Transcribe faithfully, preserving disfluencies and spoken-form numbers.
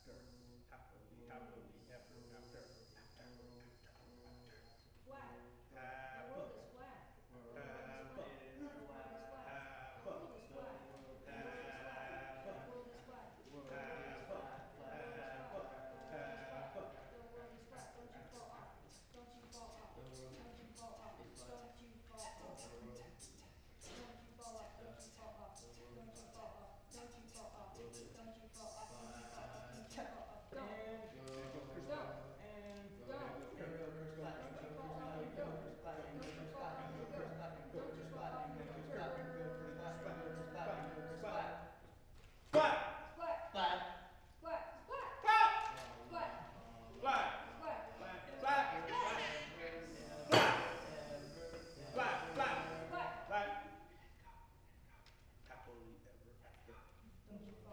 Happily, happily ever after. After, after, after. Flat. The Happa. world is flat. The world is Happa. flat. The world is flat. The Happa. world is flat. The world is flat. Happa. The world is flat. The world is Happa. flat. The world is flat. Happa. The world is flat. Happa. The world is flat. Don't you fall off. Don't you fall off. Don't you fall off. Don't you fall off. Don't you fall off. Don't you fall off. Don't you fall off. Don't you fall off. Don't you fall off. Don't you fall off. Don't you fall off. Go. And go, Chris, Go. go. And Go. And go, and Chris, go Chris go. Platt, Don't and you go fall Chris off Platt, and and go. go Chris Platt, and Don't go you Chris fall Platt, off and and go go. Chris Platt, and go Don't you Chris fall Platt, off and go and Chris go. Platt, and go Chris Platt, and go Chris Platt, Splat. and go Chris Splat. Platt. Splat. Splat. Platt. Splat. Splat. Splat. Splat. Splat. Splat. Splat. Splat. Splat. Splat. Splat. Ever, Splat. Splat. Splat. Splat. And go. And go. Happily ever after. Don't you